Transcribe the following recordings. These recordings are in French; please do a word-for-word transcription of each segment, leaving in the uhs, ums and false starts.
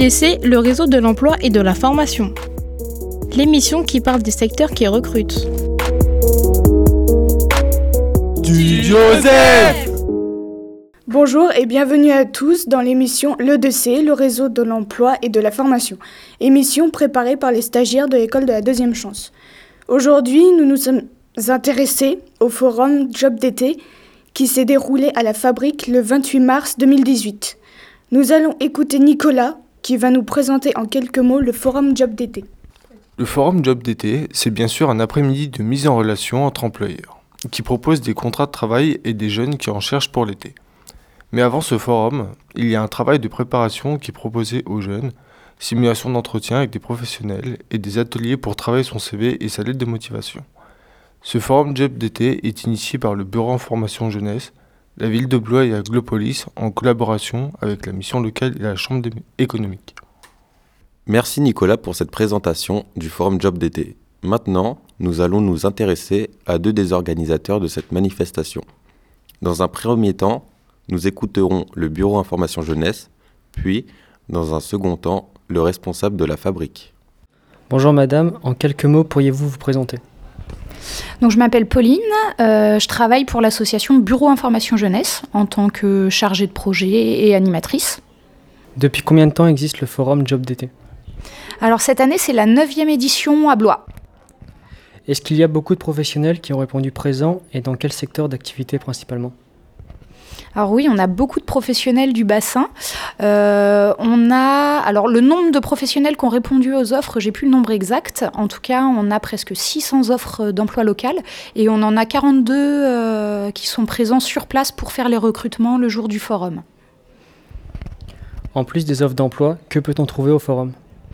D C, le réseau de l'emploi et de la formation. L'émission qui parle des secteurs qui recrutent. Du Joseph! Bonjour et bienvenue à tous dans l'émission Le D C, le réseau de l'emploi et de la formation. Émission préparée par les stagiaires de l'école de la deuxième chance. Aujourd'hui, nous nous sommes intéressés au forum Job d'été qui s'est déroulé à la Fabrique le vingt-huit mars deux mille dix-huit. Nous allons écouter Nicolas qui va nous présenter en quelques mots le forum Job d'été. Le forum Job d'été, c'est bien sûr un après-midi de mise en relation entre employeurs qui propose des contrats de travail et des jeunes qui en cherchent pour l'été. Mais avant ce forum, il y a un travail de préparation qui est proposé aux jeunes, simulation d'entretien avec des professionnels et des ateliers pour travailler son C V et sa lettre de motivation. Ce forum Job d'été est initié par le Bureau Information Jeunesse, la ville de Blois et Aglopolis en collaboration avec la mission locale et la Chambre économique. Merci Nicolas pour cette présentation du forum Job d'été. Maintenant, nous allons nous intéresser à deux des organisateurs de cette manifestation. Dans un premier temps, nous écouterons le Bureau Information Jeunesse, puis, dans un second temps, le responsable de la Fabrique. Bonjour madame, en quelques mots pourriez-vous vous présenter ? Donc, je m'appelle Pauline, euh, je travaille pour l'association Bureau Information Jeunesse en tant que chargée de projet et animatrice. Depuis combien de temps existe le forum Job d'été ? Alors cette année, c'est la neuvième édition à Blois. Est-ce qu'il y a beaucoup de professionnels qui ont répondu présent et dans quel secteur d'activité principalement ? Alors oui, on a beaucoup de professionnels du bassin. Euh, on a, alors le nombre de professionnels qui ont répondu aux offres, j'ai plus le nombre exact. En tout cas, on a presque six cents offres d'emploi local et on en a quarante-deux euh, qui sont présents sur place pour faire les recrutements le jour du forum. En plus des offres d'emploi, que peut-on trouver au forum ?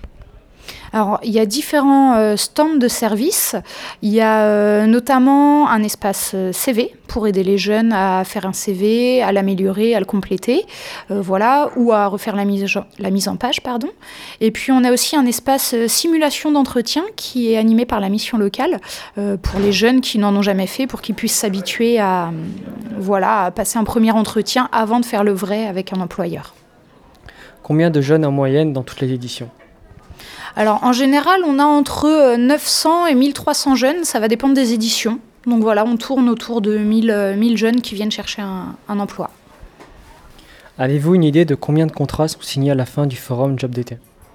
Alors, il y a différents euh, stands de services. Il y a euh, notamment un espace euh, C V pour aider les jeunes à faire un C V, à l'améliorer, à le compléter, euh, voilà, ou à refaire la mise, la mise en page, pardon. Et puis, on a aussi un espace euh, simulation d'entretien qui est animé par la mission locale euh, pour les jeunes qui n'en ont jamais fait, pour qu'ils puissent s'habituer à, euh, voilà, à passer un premier entretien avant de faire le vrai avec un employeur. Combien de jeunes en moyenne dans toutes les éditions ? Alors, en général, on a entre neuf cents et mille trois cents jeunes, ça va dépendre des éditions. Donc voilà, on tourne autour de mille, mille jeunes qui viennent chercher un, un emploi. Avez-vous une idée de combien de contrats sont signés à la fin du forum Job d'été ?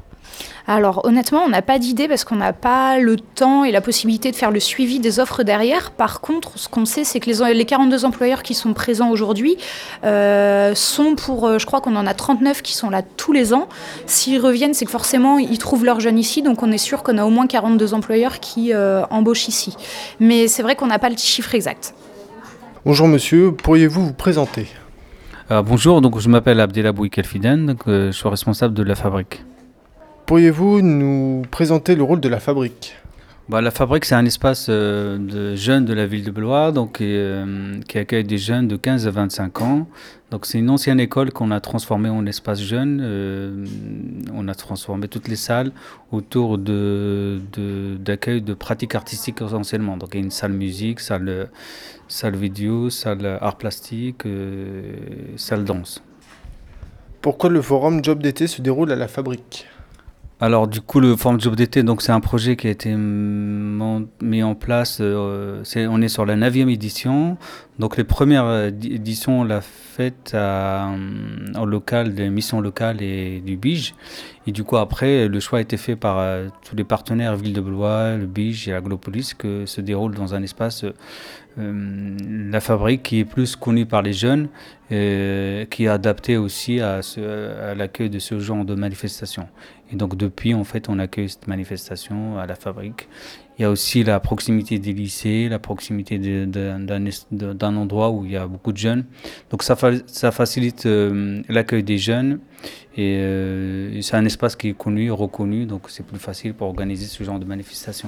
Alors honnêtement, on n'a pas d'idée parce qu'on n'a pas le temps et la possibilité de faire le suivi des offres derrière. Par contre, ce qu'on sait, c'est que les, les quarante-deux employeurs qui sont présents aujourd'hui euh, sont pour, euh, je crois qu'on en a trente-neuf qui sont là tous les ans. S'ils reviennent, c'est que forcément, ils trouvent leurs jeunes ici. Donc on est sûr qu'on a au moins quarante-deux employeurs qui euh, embauchent ici. Mais c'est vrai qu'on n'a pas le chiffre exact. Bonjour monsieur, pourriez-vous vous présenter ? euh, Bonjour, donc je m'appelle Abdelabou Kelfiden, donc euh, je suis responsable de la Fabrique. Pourriez-vous nous présenter le rôle de la Fabrique ? Bah, la Fabrique, c'est un espace euh, de jeunes de la ville de Blois, donc, euh, qui accueille des jeunes de quinze à vingt-cinq ans. Donc, c'est une ancienne école qu'on a transformée en espace jeune. Euh, on a transformé toutes les salles autour de, de, d'accueil de pratiques artistiques essentiellement. Donc, il y a une salle musique, salle, salle vidéo, salle art plastique, euh, salle danse. Pourquoi le forum Job d'été se déroule à la Fabrique ? Alors du coup le forum Job d'été, donc c'est un projet qui a été m- mis en place, euh, c'est, on est sur la neuvième édition, donc les premières éditions on l'a faite à, en local, des missions locales et du B I J, et du coup après le choix a été fait par euh, tous les partenaires, Ville de Blois, le B I J et Aglopolis, que se déroule dans un espace, euh, la Fabrique qui est plus connue par les jeunes, euh, qui est adapté aussi à, ce, à l'accueil de ce genre de manifestation. Et donc depuis, en fait, on accueille cette manifestation à la Fabrique. Il y a aussi la proximité des lycées, la proximité de, de, d'un, de, d'un endroit où il y a beaucoup de jeunes. Donc ça, fa- ça facilite euh, l'accueil des jeunes et euh, c'est un espace qui est connu, reconnu, donc c'est plus facile pour organiser ce genre de manifestation.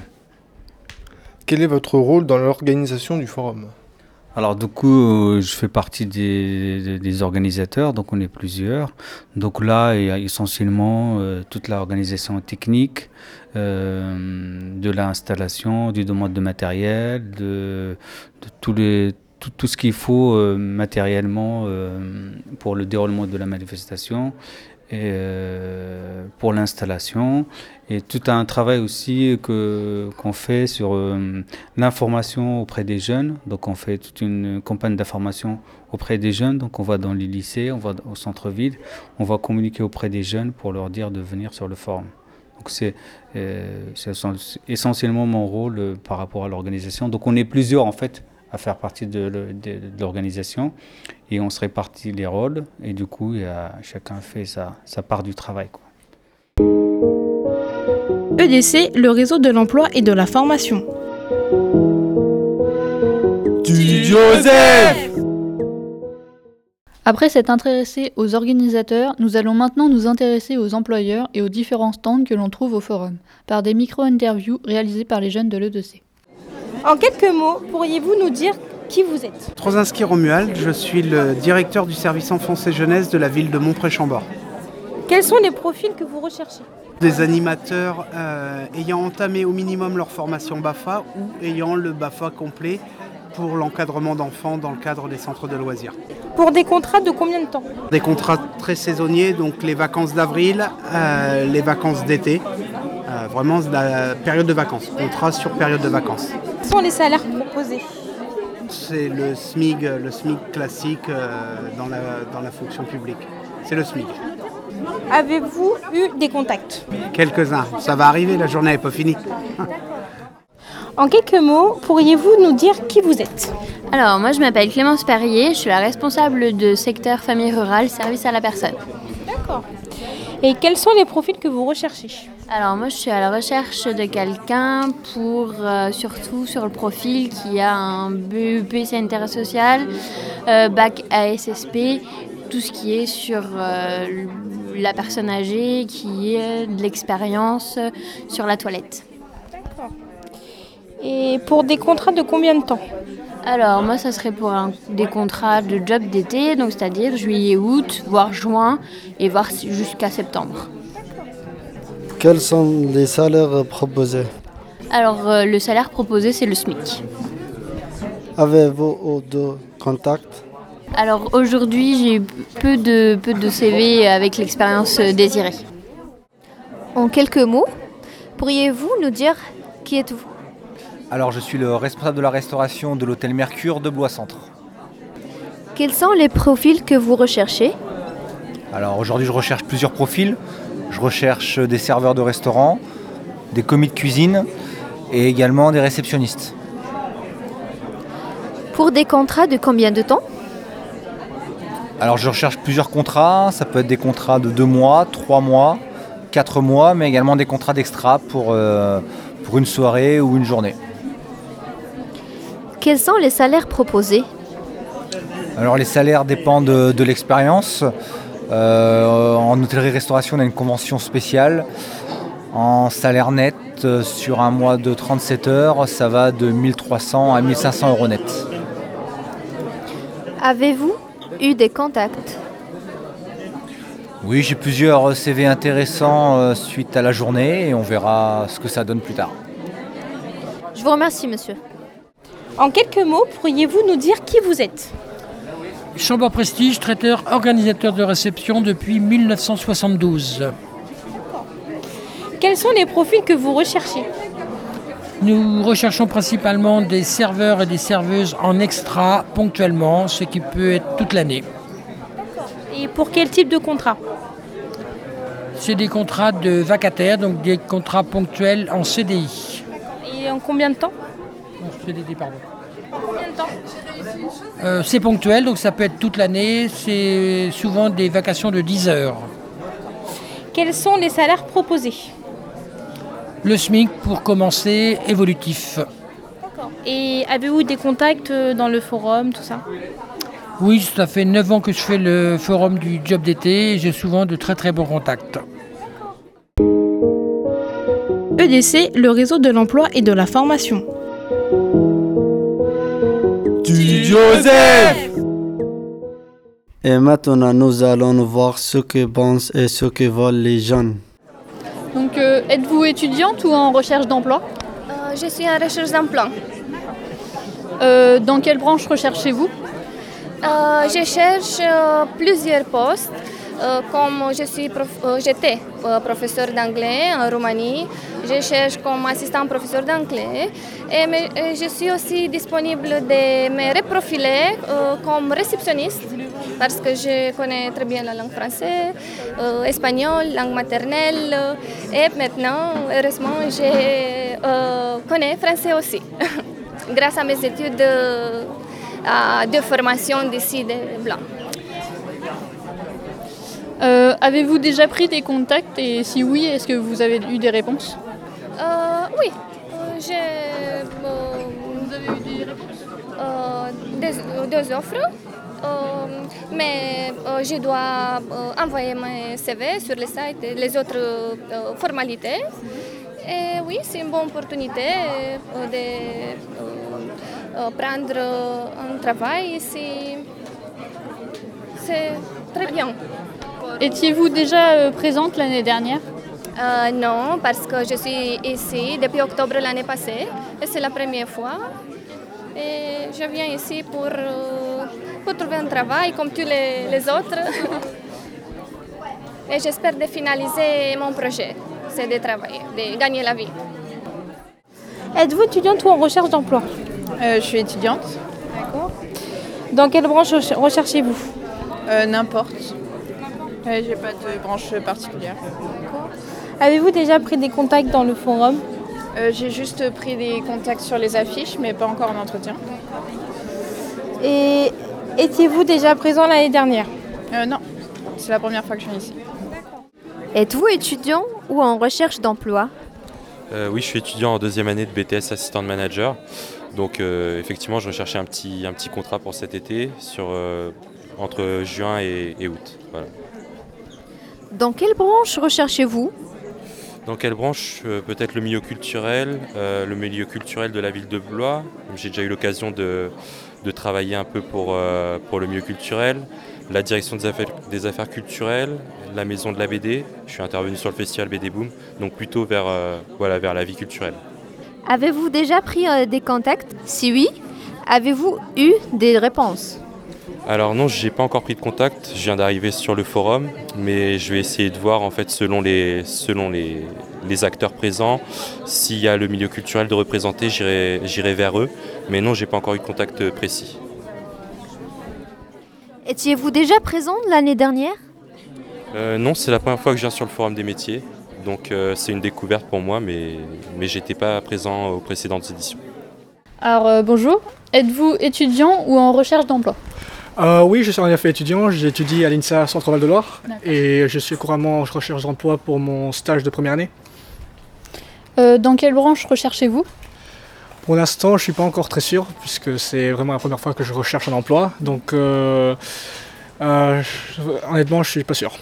Quel est votre rôle dans l'organisation du forum ? Alors du coup, je fais partie des, des, des organisateurs, donc on est plusieurs. Donc là, il y a essentiellement euh, toute l'organisation technique, euh, de l'installation, du demande de matériel, de, de tous les, tout, tout ce qu'il faut euh, matériellement euh, pour le déroulement de la manifestation, et euh, pour l'installation, et tout un travail aussi que, qu'on fait sur euh, l'information auprès des jeunes. Donc on fait toute une campagne d'information auprès des jeunes, donc on va dans les lycées, on va au centre-ville, on va communiquer auprès des jeunes pour leur dire de venir sur le forum. Donc c'est, euh, c'est essentiellement mon rôle euh, par rapport à l'organisation. Donc on est plusieurs en fait à faire partie de, de, de l'organisation et on se répartit les rôles et du coup il y a, chacun fait sa, sa part du travail, quoi. E D C, le réseau de l'emploi et de la formation. Joseph. Après s'être intéressé aux organisateurs, nous allons maintenant nous intéresser aux employeurs et aux différents stands que l'on trouve au forum, par des micro-interviews réalisées par les jeunes de l'E D C. En quelques mots, pourriez-vous nous dire qui vous êtes ? Trozinski Romuald, je suis le directeur du service enfance et jeunesse de la ville de Montpré-Chambord. Quels sont les profils que vous recherchez ? Des animateurs euh, ayant entamé au minimum leur formation B A F A ou ayant le B A F A complet pour l'encadrement d'enfants dans le cadre des centres de loisirs. Pour des contrats de combien de temps ? Des contrats très saisonniers, donc les vacances d'avril, euh, les vacances d'été, euh, vraiment la période de vacances, contrat sur période de vacances. Quels sont les salaires proposés ? C'est le SMIG, le SMIG classique euh, dans, la, dans la fonction publique. C'est le SMIG. Avez-vous eu des contacts ? Quelques-uns. Ça va arriver, la journée n'est pas finie. En quelques mots, pourriez-vous nous dire qui vous êtes ? Alors, moi je m'appelle Clémence Perrier, je suis la responsable de secteur famille rurale, service à la personne. D'accord. Et quels sont les profils que vous recherchez ? Alors moi je suis à la recherche de quelqu'un pour, euh, surtout sur le profil qui a un B E P sanitaire social, euh, bac A S S P, tout ce qui est sur euh, la personne âgée, qui ait de l'expérience sur la toilette. D'accord. Et pour des contrats de combien de temps ? Alors moi ça serait pour un, des contrats de job d'été, donc c'est-à-dire juillet, août, voire juin, et voire jusqu'à septembre. Quels sont les salaires proposés ? Alors euh, le salaire proposé c'est le SMIC. Avez-vous de contacts ? Alors aujourd'hui j'ai eu peu de, peu de C V avec l'expérience désirée. En quelques mots, pourriez-vous nous dire qui êtes-vous ? Alors je suis le responsable de la restauration de l'hôtel Mercure de Blois-Centre. Quels sont les profils que vous recherchez ? Alors aujourd'hui je recherche plusieurs profils. Je recherche des serveurs de restaurant, des commis de cuisine et également des réceptionnistes. Pour des contrats de combien de temps ? Alors je recherche plusieurs contrats, ça peut être des contrats de deux mois, trois mois, quatre mois, mais également des contrats d'extra pour, euh, pour une soirée ou une journée. Quels sont les salaires proposés ? Alors les salaires dépendent de, de l'expérience. Euh, en hôtellerie-restauration, on a une convention spéciale. En salaire net, euh, sur un mois de trente-sept heures, ça va de mille trois cents à mille cinq cents euros net. Avez-vous eu des contacts ? Oui, j'ai plusieurs C V intéressants euh, suite à la journée et on verra ce que ça donne plus tard. Je vous remercie, monsieur. En quelques mots, pourriez-vous nous dire qui vous êtes ? Chambord Prestige, traiteur, organisateur de réception depuis mille neuf cent soixante-douze. Quels sont les profils que vous recherchez ? Nous recherchons principalement des serveurs et des serveuses en extra ponctuellement, ce qui peut être toute l'année. Et pour quel type de contrat ? C'est des contrats de vacataires, donc des contrats ponctuels en C D I. Et en combien de temps ? En C D D, pardon. En combien de temps ? Euh, c'est ponctuel, donc ça peut être toute l'année. C'est souvent des vacations de dix heures. Quels sont les salaires proposés ? Le SMIC pour commencer, évolutif. D'accord. Et avez-vous des contacts dans le forum, tout ça ? Oui, ça fait neuf ans que je fais le forum du job d'été et j'ai souvent de très très bons contacts. E D C, le réseau de l'emploi et de la formation. Joseph. Et maintenant, nous allons voir ce que pensent et ce que veulent les jeunes. Donc, euh, êtes-vous étudiante ou en recherche d'emploi ? euh, Je suis en recherche d'emploi. Euh, dans quelle branche recherchez-vous ? Euh, je cherche euh, plusieurs postes. Euh, comme je suis prof, euh, j'étais euh, professeur d'anglais en Roumanie, je cherche comme assistant professeur d'anglais et mais, euh, je suis aussi disponible de me reprofiler euh, comme réceptionniste parce que je connais très bien la langue française, euh, espagnol, langue maternelle et maintenant, heureusement, je euh, connais français aussi grâce à mes études euh, de formation d'ici de Blanc. Euh, avez-vous déjà pris des contacts et si oui, est-ce que vous avez eu des réponses? euh, Oui, j'ai euh, vous avez eu des réponses euh, deux, deux offres, euh, mais euh, je dois euh, envoyer mon C V sur le site et les autres euh, formalités. Et oui, c'est une bonne opportunité euh, de euh, prendre un travail ici. C'est très bien. Étiez-vous déjà euh, présente l'année dernière? euh, Non, parce que je suis ici depuis octobre l'année passée et c'est la première fois. Et je viens ici pour, euh, pour trouver un travail comme tous les, les autres. Et j'espère de finaliser mon projet, c'est de travailler, de gagner la vie. Êtes-vous étudiante ou en recherche d'emploi? euh, Je suis étudiante. D'accord. Dans quelle branche recherchez-vous? euh, N'importe. Euh, j'ai pas de branche particulière. Avez-vous déjà pris des contacts dans le forum? euh, J'ai juste pris des contacts sur les affiches, mais pas encore en entretien. Et étiez-vous déjà présent l'année dernière? euh, Non, c'est la première fois que je viens ici. Êtes-vous étudiant ou en recherche d'emploi? euh, Oui, je suis étudiant en deuxième année de B T S Assistant Manager. Donc euh, effectivement, je recherchais un petit, un petit contrat pour cet été sur, euh, entre juin et, et août. Voilà. Dans quelle branche recherchez-vous? Dans quelle branche? euh, Peut-être le milieu culturel, euh, le milieu culturel de la ville de Blois. J'ai déjà eu l'occasion de, de travailler un peu pour, euh, pour le milieu culturel, la direction des affaires, des affaires culturelles, la maison de la B D. Je suis intervenu sur le festival B D Boom, donc plutôt vers, euh, voilà, vers la vie culturelle. Avez-vous déjà pris euh, des contacts? Si oui, avez-vous eu des réponses? Alors non, je n'ai pas encore pris de contact, je viens d'arriver sur le forum, mais je vais essayer de voir en fait selon les, selon les, les acteurs présents, s'il y a le milieu culturel de représenter, j'irai, j'irai vers eux, mais non, je n'ai pas encore eu de contact précis. Étiez-vous déjà présent l'année dernière? euh, Non, c'est la première fois que je viens sur le forum des métiers, donc euh, c'est une découverte pour moi, mais, mais je n'étais pas présent aux précédentes éditions. Alors euh, bonjour, êtes-vous étudiant ou en recherche d'emploi? Euh, oui, je suis en effet étudiant, j'étudie à l'INSA Centre-Val de Loire et je suis couramment en recherche d'emploi pour mon stage de première année. Euh, dans quelle branche recherchez-vous? Pour l'instant, je ne suis pas encore très sûr puisque c'est vraiment la première fois que je recherche un emploi, donc euh, euh, je, honnêtement, je ne suis pas sûr.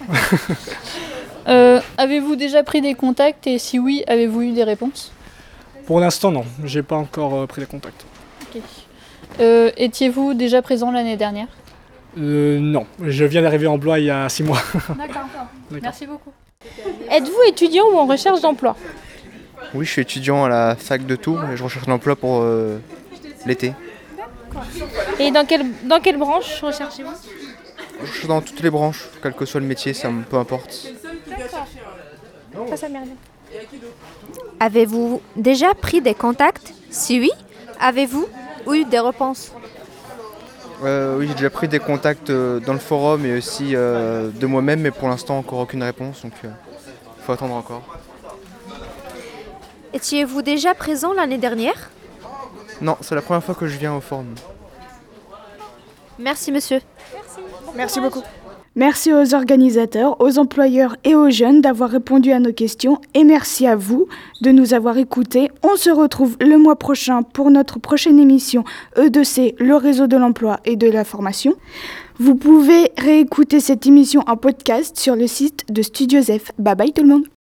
euh, avez-vous déjà pris des contacts et si oui, avez-vous eu des réponses? Pour l'instant, non, je n'ai pas encore euh, pris des contacts. Okay. Euh, étiez-vous déjà présent l'année dernière? euh, Non, je viens d'arriver en Blois il y a six mois. D'accord, merci beaucoup. Êtes-vous étudiant ou en recherche d'emploi? Oui, je suis étudiant à la fac de Tours et je recherche un emploi pour euh, l'été. Et dans quelle, dans quelle branche recherchez-vous? Je suis dans toutes les branches, quel que soit le métier, ça me peu importe. D'accord. Ça, ça m'est rien. Avez-vous déjà pris des contacts? Si oui, avez-vous eu des réponses? euh, Oui, j'ai déjà pris des contacts euh, dans le forum et aussi euh, de moi-même, mais pour l'instant encore aucune réponse, donc il euh, faut attendre encore. Étiez-vous déjà présent l'année dernière? Non, c'est la première fois que je viens au forum. Merci monsieur. Merci, Merci beaucoup. Merci aux organisateurs, aux employeurs et aux jeunes d'avoir répondu à nos questions et merci à vous de nous avoir écoutés. On se retrouve le mois prochain pour notre prochaine émission E deux C, le réseau de l'emploi et de la formation. Vous pouvez réécouter cette émission en podcast sur le site de Studio Zef. Bye bye tout le monde.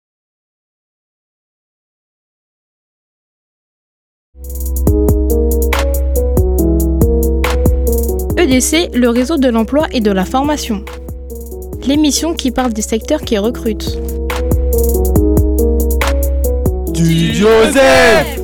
E D C, le réseau de l'emploi et de la formation. L'émission qui parle des secteurs qui recrutent. Studio Zef.